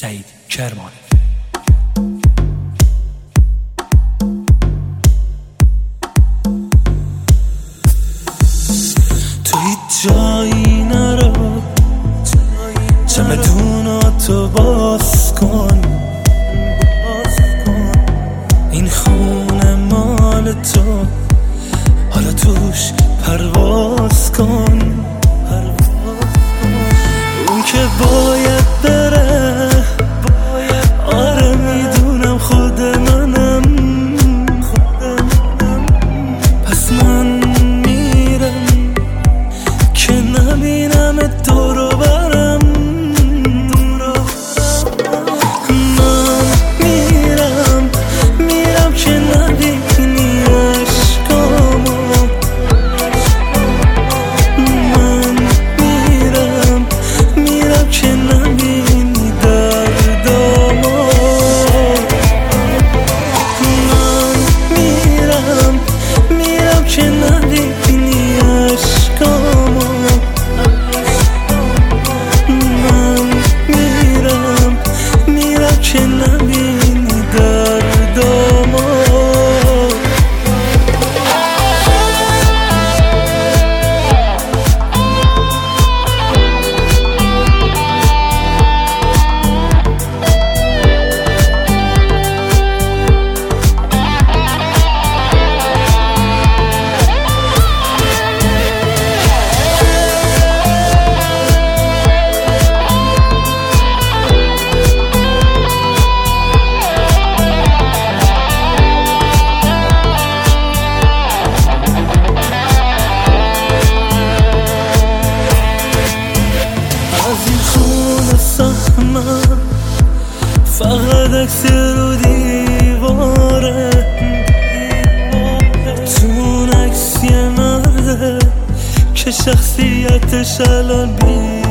سعید کرمانی. تو هیچ جایی نرو، چمدوناتو باز کن، این خونه مال تو، حالا توش پرواز کن. اون که باید بره، آره میدونم خود منم، پس من میرم که نبینم دور و برم. من میرم که نبینی عشقامو. من میرم که نبینی دردامو. من میرم که نبینی عشقامو. من میرم که نبینی دردامو. فقط عکس رو دیواره، تو اون عکس یه مرده که شخصیتش الان